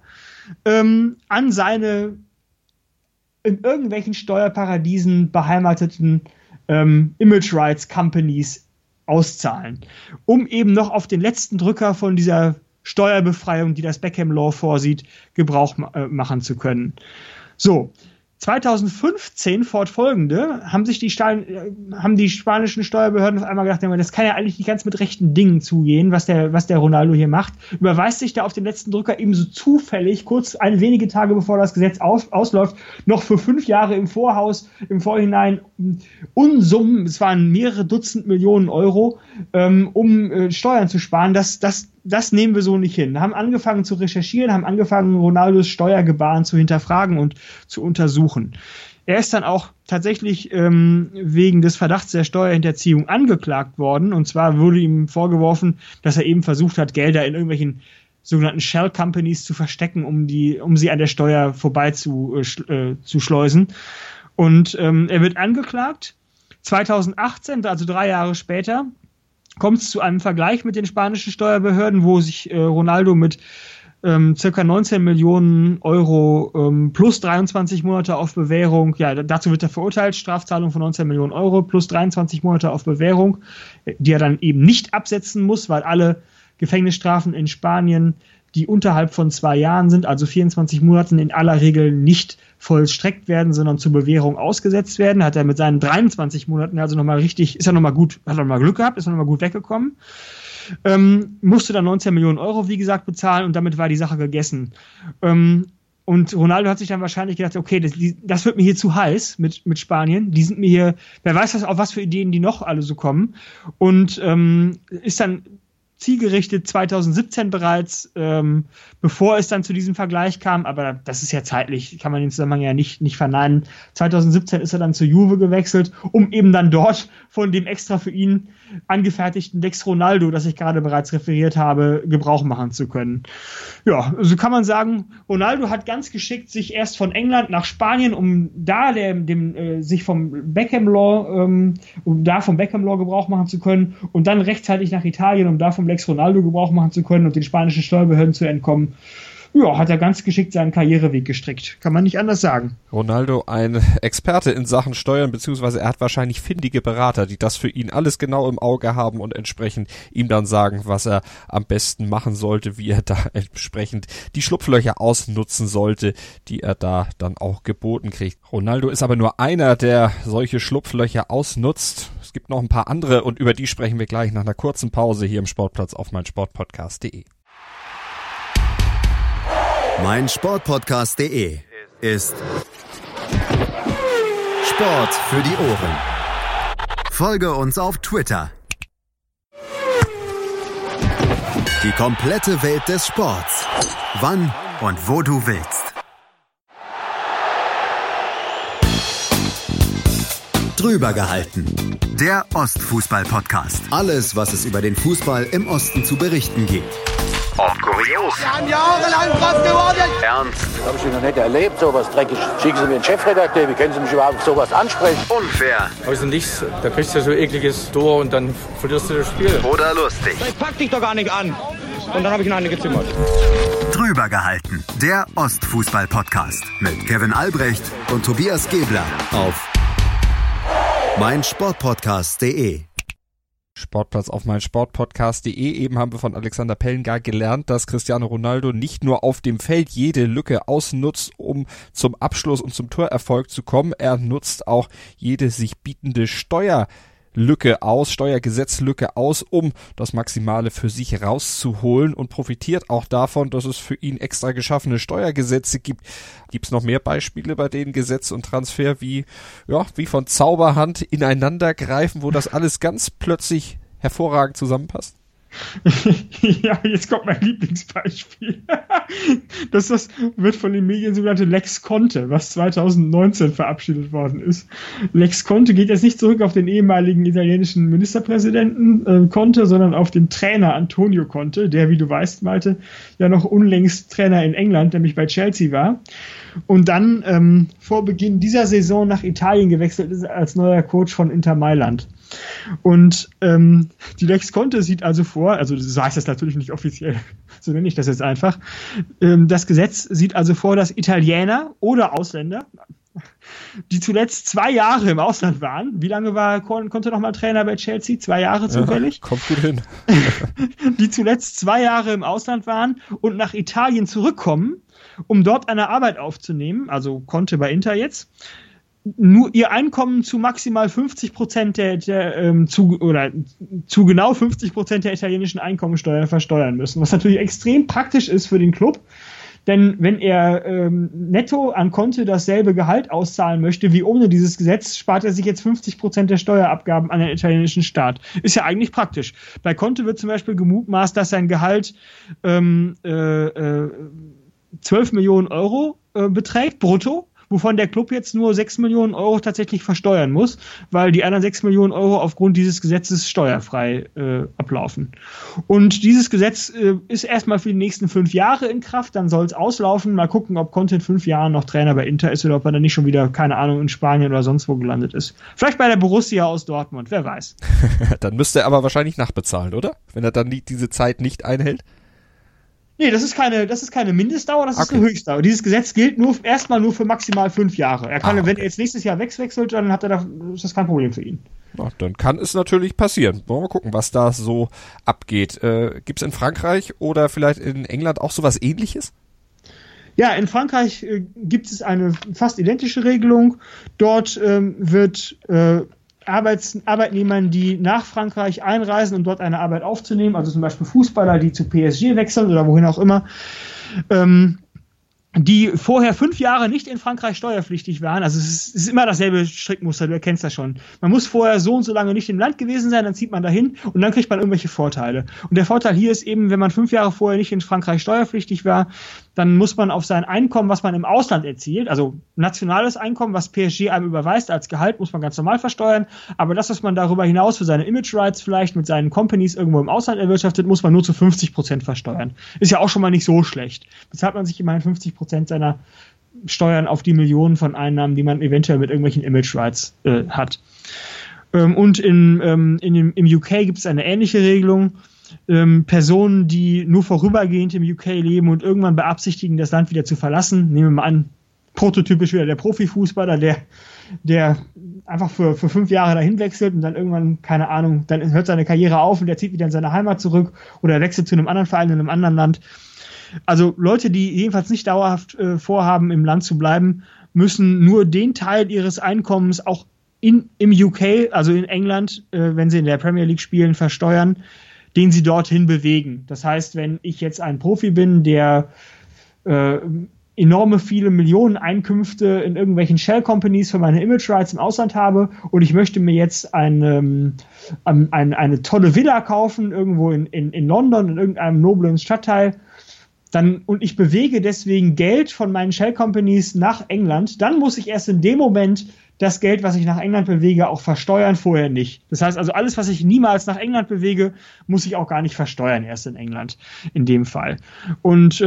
an seine in irgendwelchen Steuerparadiesen beheimateten Image Rights Companies auszahlen, um eben noch auf den letzten Drücker von dieser Steuerbefreiung, die das Beckham Law vorsieht, Gebrauch machen zu können. So, 2015 fortfolgende haben die spanischen Steuerbehörden auf einmal gedacht, das kann ja eigentlich nicht ganz mit rechten Dingen zugehen, was der Ronaldo hier macht. Überweist sich da auf den letzten Drücker ebenso zufällig, kurz wenige Tage bevor das Gesetz ausläuft, noch für 5 Jahre im Vorhinein Unsummen, es waren mehrere Dutzend Millionen Euro, um Steuern zu sparen. Das nehmen wir so nicht hin. Haben angefangen zu recherchieren, haben angefangen, Ronaldos Steuergebaren zu hinterfragen und zu untersuchen. Er ist dann auch tatsächlich wegen des Verdachts der Steuerhinterziehung angeklagt worden. Und zwar wurde ihm vorgeworfen, dass er eben versucht hat, Gelder in irgendwelchen sogenannten Shell Companies zu verstecken, um sie an der Steuer vorbei zu schleusen. Und er wird angeklagt. 2018, also 3 Jahre später, kommt es zu einem Vergleich mit den spanischen Steuerbehörden, wo sich Ronaldo mit circa 19 Millionen Euro plus 23 Monate auf Bewährung, dazu wird er verurteilt, Strafzahlung von 19 Millionen Euro plus 23 Monate auf Bewährung, die er dann eben nicht absetzen muss, weil alle Gefängnisstrafen in Spanien, die unterhalb von 2 Jahren sind, also 24 Monaten, in aller Regel nicht vollstreckt werden, sondern zur Bewährung ausgesetzt werden. Hat er mit seinen 23 Monaten also nochmal hat er nochmal Glück gehabt, ist er nochmal gut weggekommen. Musste dann 19 Millionen Euro, wie gesagt, bezahlen, und damit war die Sache gegessen. Und Ronaldo hat sich dann wahrscheinlich gedacht, okay, das wird mir hier zu heiß mit Spanien. Die sind mir hier, wer weiß auf was für Ideen die noch alle so kommen. Und ist dann zielgerichtet 2017 bereits, bevor es dann zu diesem Vergleich kam, aber das ist ja zeitlich, kann man den Zusammenhang ja nicht verneinen. 2017 ist er dann zur Juve gewechselt, um eben dann dort von dem extra für ihn angefertigten Lex Ronaldo, das ich gerade bereits referiert habe, Gebrauch machen zu können. Ja, so kann man sagen, Ronaldo hat ganz geschickt sich erst von England nach Spanien, um da sich vom Beckham Law, Gebrauch machen zu können, und dann rechtzeitig nach Italien, um da vom Lex Ronaldo Gebrauch machen zu können und den spanischen Steuerbehörden zu entkommen. Ja, hat er ganz geschickt seinen Karriereweg gestrickt. Kann man nicht anders sagen. Ronaldo, ein Experte in Sachen Steuern, beziehungsweise er hat wahrscheinlich findige Berater, die das für ihn alles genau im Auge haben und entsprechend ihm dann sagen, was er am besten machen sollte, wie er da entsprechend die Schlupflöcher ausnutzen sollte, die er da dann auch geboten kriegt. Ronaldo ist aber nur einer, der solche Schlupflöcher ausnutzt. Es gibt noch ein paar andere, und über die sprechen wir gleich nach einer kurzen Pause hier im Sportplatz auf meinsportpodcast.de. meinsportpodcast.de ist Sport für die Ohren. Folge uns auf Twitter. Die komplette Welt des Sports. Wann und wo du willst. Drüber gehalten. Der Ostfußball-Podcast. Alles, was es über den Fußball im Osten zu berichten gibt. Und kurios. Wir haben jahrelang drauf gewartet. Ernst. Habe ich noch nicht erlebt, sowas Dreckiges. Schicken Sie mir einen Chefredakteur, wie können Sie mich überhaupt sowas ansprechen? Unfair. Aus dem Nichts, da kriegst du so ekliges Tor und dann verlierst du das Spiel. Oder lustig. Ich pack dich doch gar nicht an. Und dann habe ich ihn eine gezimmert. Drüber gehalten. Der Ostfußball-Podcast mit Kevin Albrecht und Tobias Gebler auf meinsportpodcast.de. Sportplatz auf meinsportpodcast.de. Eben haben wir von Alexander Pellengar gelernt, dass Cristiano Ronaldo nicht nur auf dem Feld jede Lücke ausnutzt, um zum Abschluss und zum Torerfolg zu kommen. Er nutzt auch jede sich bietende Steuergesetzlücke aus, um das Maximale für sich rauszuholen, und profitiert auch davon, dass es für ihn extra geschaffene Steuergesetze gibt. Gibt es noch mehr Beispiele, bei denen Gesetz und Transfer wie von Zauberhand ineinander greifen, wo das alles ganz plötzlich hervorragend zusammenpasst? Ja, jetzt kommt mein Lieblingsbeispiel. Das wird von den Medien sogenannte Lex Conte, was 2019 verabschiedet worden ist. Lex Conte geht jetzt nicht zurück auf den ehemaligen italienischen Ministerpräsidenten Conte, sondern auf den Trainer Antonio Conte, der, wie du weißt, Malte, ja noch unlängst Trainer in England, nämlich bei Chelsea war. Und dann vor Beginn dieser Saison nach Italien gewechselt ist als neuer Coach von Inter Mailand. Und die Lex Conte sieht also vor, also so heißt das natürlich nicht offiziell, so nenne ich das jetzt einfach, das Gesetz sieht also vor, dass Italiener oder Ausländer, die zuletzt 2 Jahre im Ausland waren, wie lange war Conte nochmal Trainer bei Chelsea? 2 Jahre zufällig? Ja, kommt gut hin. Die zuletzt 2 Jahre im Ausland waren und nach Italien zurückkommen, um dort eine Arbeit aufzunehmen, also Conte bei Inter jetzt, nur ihr Einkommen zu maximal 50% zu genau 50% der italienischen Einkommensteuer versteuern müssen, was natürlich extrem praktisch ist für den Club, denn wenn er netto an Conte dasselbe Gehalt auszahlen möchte wie ohne dieses Gesetz, spart er sich jetzt 50% der Steuerabgaben an den italienischen Staat. Ist ja eigentlich praktisch. Bei Conte wird zum Beispiel gemutmaßt, dass sein Gehalt 12 Millionen Euro beträgt, brutto, wovon der Club jetzt nur 6 Millionen Euro tatsächlich versteuern muss, weil die anderen 6 Millionen Euro aufgrund dieses Gesetzes steuerfrei ablaufen. Und dieses Gesetz ist erstmal für die nächsten 5 Jahre in Kraft, dann soll es auslaufen. Mal gucken, ob Conte in 5 Jahren noch Trainer bei Inter ist oder ob er dann nicht schon wieder, keine Ahnung, in Spanien oder sonst wo gelandet ist. Vielleicht bei der Borussia aus Dortmund, wer weiß. Dann müsste er aber wahrscheinlich nachbezahlen, oder? Wenn er dann diese Zeit nicht einhält? Nee, das ist keine Mindestdauer, das ist eine Höchstdauer. Dieses Gesetz gilt erstmal nur für maximal 5 Jahre. Er kann, wenn er jetzt nächstes Jahr wechselt, dann ist das kein Problem für ihn. Ja, dann kann es natürlich passieren. Wollen wir mal gucken, was da so abgeht. Gibt's in Frankreich oder vielleicht in England auch sowas Ähnliches? Ja, in Frankreich gibt es eine fast identische Regelung. Dort wird Arbeitnehmern, die nach Frankreich einreisen, um dort eine Arbeit aufzunehmen, also zum Beispiel Fußballer, die zu PSG wechseln oder wohin auch immer, die vorher 5 Jahre nicht in Frankreich steuerpflichtig waren. Also es ist immer dasselbe Strickmuster, du erkennst das schon. Man muss vorher so und so lange nicht im Land gewesen sein, dann zieht man dahin und dann kriegt man irgendwelche Vorteile. Und der Vorteil hier ist eben, wenn man 5 Jahre vorher nicht in Frankreich steuerpflichtig war, dann muss man auf sein Einkommen, was man im Ausland erzielt, also nationales Einkommen, was PSG einem überweist als Gehalt, muss man ganz normal versteuern. Aber das, was man darüber hinaus für seine Image Rights vielleicht mit seinen Companies irgendwo im Ausland erwirtschaftet, muss man nur zu 50% versteuern. Ist ja auch schon mal nicht so schlecht. Bezahlt man sich immerhin 50% seiner Steuern auf die Millionen von Einnahmen, die man eventuell mit irgendwelchen Image Rights hat. Und im UK gibt es eine ähnliche Regelung. Personen, die nur vorübergehend im UK leben und irgendwann beabsichtigen, das Land wieder zu verlassen, nehmen wir mal an, prototypisch wieder der Profifußballer, der einfach für 5 Jahre dahin wechselt und dann irgendwann, keine Ahnung, dann hört seine Karriere auf und der zieht wieder in seine Heimat zurück oder wechselt zu einem anderen Verein in einem anderen Land. Also Leute, die jedenfalls nicht dauerhaft vorhaben, im Land zu bleiben, müssen nur den Teil ihres Einkommens auch im UK, also in England, wenn sie in der Premier League spielen, versteuern, den sie dorthin bewegen. Das heißt, wenn ich jetzt ein Profi bin, der enorme viele Millionen Einkünfte in irgendwelchen Shell-Companies für meine Image Rights im Ausland habe und ich möchte mir jetzt eine tolle Villa kaufen, irgendwo in London, in irgendeinem noblen Stadtteil, und ich bewege deswegen Geld von meinen Shell-Companies nach England, dann muss ich erst in dem Moment das Geld, was ich nach England bewege, auch versteuern, vorher nicht. Das heißt also, alles, was ich niemals nach England bewege, muss ich auch gar nicht versteuern, erst in England, in dem Fall. Und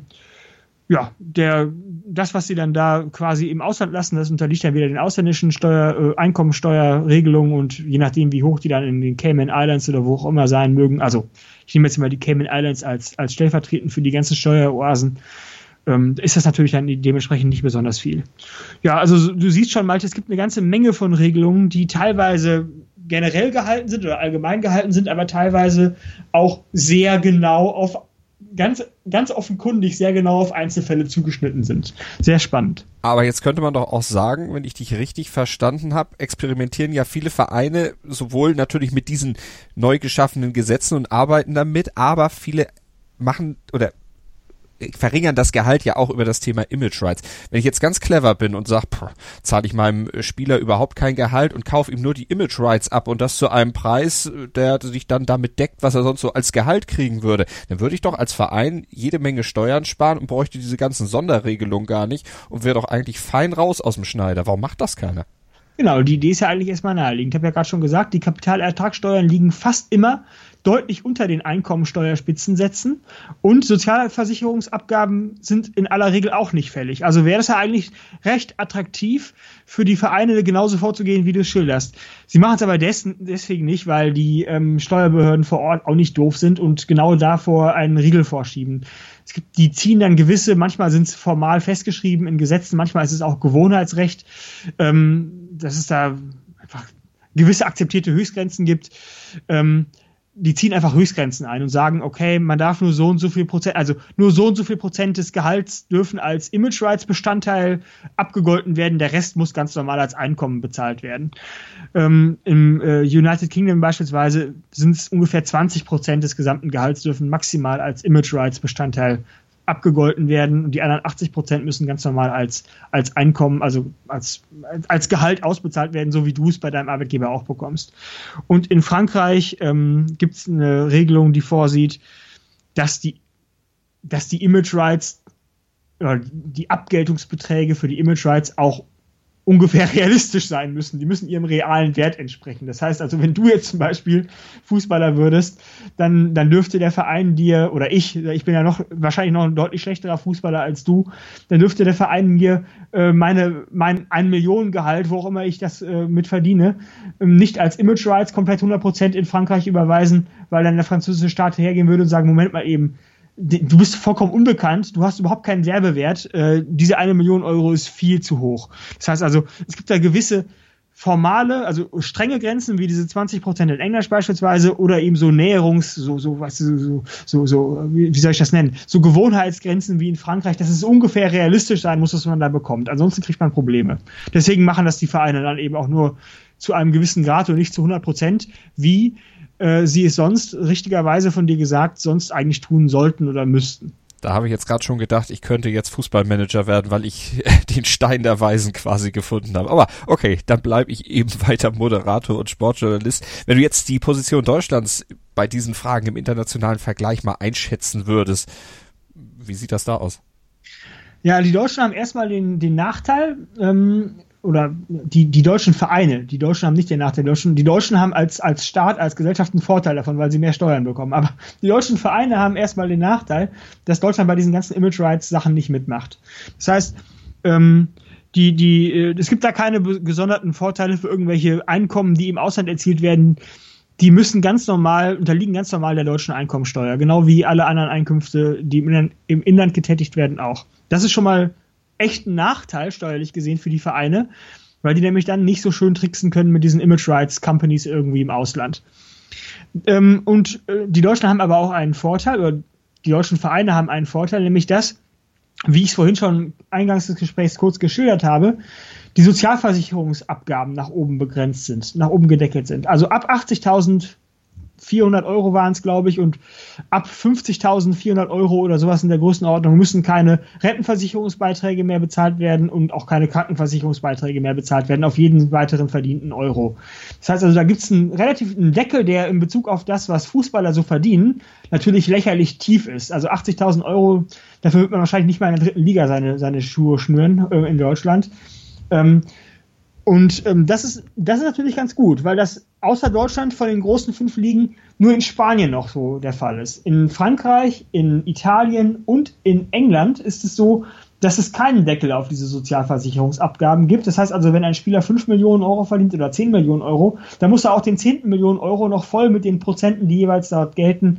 das, was sie dann da quasi im Ausland lassen, das unterliegt dann wieder den ausländischen Einkommensteuerregelungen und je nachdem, wie hoch die dann in den Cayman Islands oder wo auch immer sein mögen, also ich nehme jetzt mal die Cayman Islands als stellvertretend für die ganzen Steueroasen, ist das natürlich dann dementsprechend nicht besonders viel. Ja, also du siehst schon, Malte, es gibt eine ganze Menge von Regelungen, die teilweise generell gehalten sind oder allgemein gehalten sind, aber teilweise auch sehr genau auf ganz offenkundig sehr genau auf Einzelfälle zugeschnitten sind. Sehr spannend. Aber jetzt könnte man doch auch sagen, wenn ich dich richtig verstanden habe, experimentieren ja viele Vereine sowohl natürlich mit diesen neu geschaffenen Gesetzen und arbeiten damit, aber viele machen oder verringern das Gehalt ja auch über das Thema Image Rights. Wenn ich jetzt ganz clever bin und sage, zahle ich meinem Spieler überhaupt kein Gehalt und kaufe ihm nur die Image Rights ab und das zu einem Preis, der sich dann damit deckt, was er sonst so als Gehalt kriegen würde, dann würde ich doch als Verein jede Menge Steuern sparen und bräuchte diese ganzen Sonderregelungen gar nicht und wäre doch eigentlich fein raus aus dem Schneider. Warum macht das keiner? Genau, die Idee ist ja eigentlich erstmal naheliegend. Ich habe ja gerade schon gesagt, die Kapitalertragssteuern liegen fast immer deutlich unter den Einkommensteuerspitzensätzen und Sozialversicherungsabgaben sind in aller Regel auch nicht fällig. Also wäre das ja eigentlich recht attraktiv für die Vereine, genauso vorzugehen, wie du es schilderst. Sie machen es aber deswegen nicht, weil die Steuerbehörden vor Ort auch nicht doof sind und genau davor einen Riegel vorschieben. Die ziehen dann gewisse, manchmal sind es formal festgeschrieben in Gesetzen, manchmal ist es auch Gewohnheitsrecht, dass es da einfach gewisse akzeptierte Höchstgrenzen gibt. Die ziehen einfach Höchstgrenzen ein und sagen, okay, man darf nur so und so viel Prozent, also nur so und so viel Prozent des Gehalts dürfen als Image Rights Bestandteil abgegolten werden, der Rest muss ganz normal als Einkommen bezahlt werden. Im United Kingdom beispielsweise sind es ungefähr 20% des gesamten Gehalts dürfen maximal als Image Rights Bestandteil abgegolten werden und die anderen 80% müssen ganz normal als Einkommen, also als Gehalt ausbezahlt werden, so wie du es bei deinem Arbeitgeber auch bekommst. Und in Frankreich gibt es eine Regelung, die vorsieht, dass die Image Rights oder die Abgeltungsbeträge für die Image Rights auch ungefähr realistisch sein müssen. Die müssen ihrem realen Wert entsprechen. Das heißt also, wenn du jetzt zum Beispiel Fußballer würdest, dann dürfte der Verein dir, oder ich bin ja wahrscheinlich noch ein deutlich schlechterer Fußballer als du, dann dürfte der Verein mir mein 1 Millionen Gehalt, wo auch immer ich das mit verdiene, nicht als Image Rights komplett 100% in Frankreich überweisen, weil dann der französische Staat hergehen würde und sagen, Moment mal eben, du bist vollkommen unbekannt, du hast überhaupt keinen Werbewert, diese 1 Million Euro ist viel zu hoch. Das heißt also, es gibt da gewisse formale, also strenge Grenzen, wie diese 20% in Englisch beispielsweise, oder eben so Näherungs, wie soll ich das nennen, so Gewohnheitsgrenzen wie in Frankreich, dass es ungefähr realistisch sein muss, was man da bekommt. Ansonsten kriegt man Probleme. Deswegen machen das die Vereine dann eben auch nur zu einem gewissen Grad und nicht zu 100%, wie sie es sonst, richtigerweise von dir gesagt, sonst eigentlich tun sollten oder müssten. Da habe ich jetzt gerade schon gedacht, ich könnte jetzt Fußballmanager werden, weil ich den Stein der Weisen quasi gefunden habe. Aber okay, dann bleibe ich eben weiter Moderator und Sportjournalist. Wenn du jetzt die Position Deutschlands bei diesen Fragen im internationalen Vergleich mal einschätzen würdest, wie sieht das da aus? Ja, die Deutschen haben erstmal den Nachteil, oder die deutschen Vereine, die Deutschen haben nicht den Nachteil, die Deutschen haben als Staat, als Gesellschaft einen Vorteil davon, weil sie mehr Steuern bekommen. Aber die deutschen Vereine haben erstmal den Nachteil, dass Deutschland bei diesen ganzen Image Rights Sachen nicht mitmacht. Das heißt, es gibt da keine gesonderten Vorteile für irgendwelche Einkommen, die im Ausland erzielt werden. Die müssen unterliegen ganz normal der deutschen Einkommensteuer, genau wie alle anderen Einkünfte, die im Inland getätigt werden, auch. Das ist schon mal echt ein Nachteil, steuerlich gesehen, für die Vereine, weil die nämlich dann nicht so schön tricksen können mit diesen Image Rights Companies irgendwie im Ausland. Und die Deutschen haben aber auch einen Vorteil, oder die deutschen Vereine haben einen Vorteil, nämlich dass, wie ich es vorhin schon eingangs des Gesprächs kurz geschildert habe, die Sozialversicherungsabgaben nach oben begrenzt sind, nach oben gedeckelt sind. Also ab 80.400 Euro waren es, glaube ich, und ab 50.400 Euro oder sowas in der Größenordnung müssen keine Rentenversicherungsbeiträge mehr bezahlt werden und auch keine Krankenversicherungsbeiträge mehr bezahlt werden auf jeden weiteren verdienten Euro. Das heißt also, da gibt es einen Deckel, der in Bezug auf das, was Fußballer so verdienen, natürlich lächerlich tief ist. Also 80.000 Euro, dafür wird man wahrscheinlich nicht mal in der 3. Liga seine Schuhe schnüren in Deutschland. Das ist natürlich ganz gut, weil das außer Deutschland von den großen 5 Ligen nur in Spanien noch so der Fall ist. In Frankreich, in Italien und in England ist es so, dass es keinen Deckel auf diese Sozialversicherungsabgaben gibt. Das heißt also, wenn ein Spieler 5 Millionen Euro verdient oder 10 Millionen Euro, dann muss er auch den 10. Millionen Euro noch voll mit den Prozenten, die jeweils dort gelten,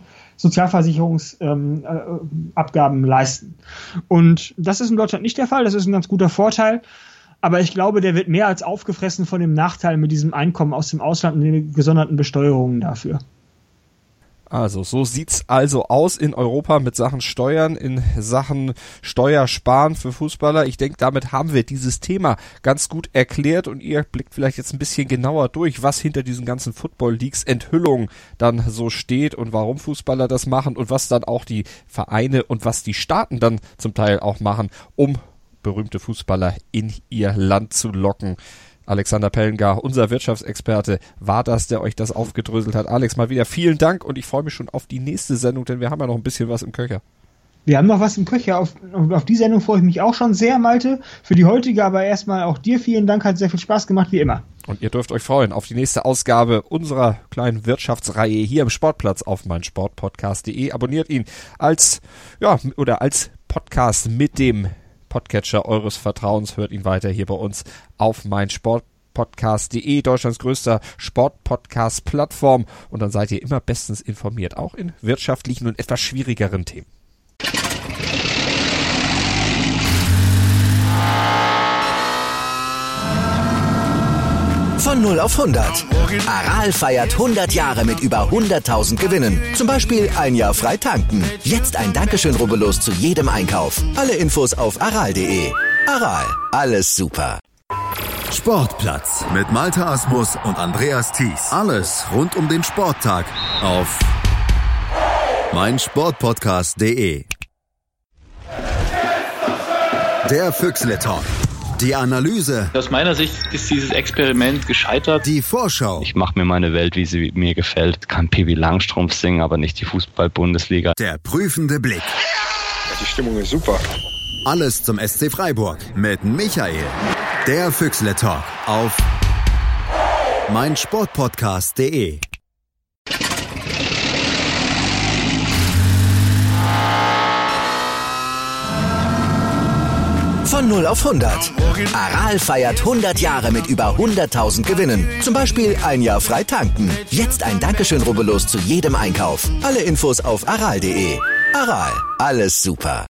Sozialversicherungsabgaben leisten. Und das ist in Deutschland nicht der Fall. Das ist ein ganz guter Vorteil. Aber ich glaube, der wird mehr als aufgefressen von dem Nachteil mit diesem Einkommen aus dem Ausland und den gesonderten Besteuerungen dafür. Also, so sieht's also aus in Europa mit Sachen Steuern, in Sachen Steuersparen für Fußballer. Ich denke, damit haben wir dieses Thema ganz gut erklärt und ihr blickt vielleicht jetzt ein bisschen genauer durch, was hinter diesen ganzen Football Leagues Enthüllungen dann so steht und warum Fußballer das machen und was dann auch die Vereine und was die Staaten dann zum Teil auch machen, um berühmte Fußballer in ihr Land zu locken. Alexander Pellengar, unser Wirtschaftsexperte, war das, der euch das aufgedröselt hat. Alex, mal wieder vielen Dank und ich freue mich schon auf die nächste Sendung, denn wir haben ja noch ein bisschen was im Köcher. Wir haben noch was im Köcher. Auf die Sendung freue ich mich auch schon sehr, Malte. Für die heutige aber erstmal auch dir vielen Dank, hat sehr viel Spaß gemacht, wie immer. Und ihr dürft euch freuen auf die nächste Ausgabe unserer kleinen Wirtschaftsreihe hier im Sportplatz auf meinsportpodcast.de. Abonniert ihn als Podcast mit dem Podcatcher eures Vertrauens, hört ihn weiter hier bei uns auf meinsportpodcast.de, Deutschlands größter Sportpodcast-Plattform, und dann seid ihr immer bestens informiert, auch in wirtschaftlichen und etwas schwierigeren Themen. Von 0 auf 100. Aral feiert 100 Jahre mit über 100.000 Gewinnen. Zum Beispiel ein Jahr frei tanken. Jetzt ein Dankeschön, rubbellos zu jedem Einkauf. Alle Infos auf aral.de. Aral, alles super. Sportplatz mit Malte Asmus und Andreas Thies. Alles rund um den Sporttag auf meinsportpodcast.de. Der Füchsle-Talk. Die Analyse. Aus meiner Sicht ist dieses Experiment gescheitert. Die Vorschau. Ich mache mir meine Welt, wie sie mir gefällt. Kann Pippi Langstrumpf singen, aber nicht die Fußball-Bundesliga. Der prüfende Blick. Ja, die Stimmung ist super. Alles zum SC Freiburg mit Michael. Der Füchsle-Talk auf meinsportpodcast.de. Von 0 auf 100. Aral feiert 100 Jahre mit über 100.000 Gewinnen. Zum Beispiel ein Jahr frei tanken. Jetzt ein Dankeschön, rubbellos zu jedem Einkauf. Alle Infos auf aral.de. Aral, alles super.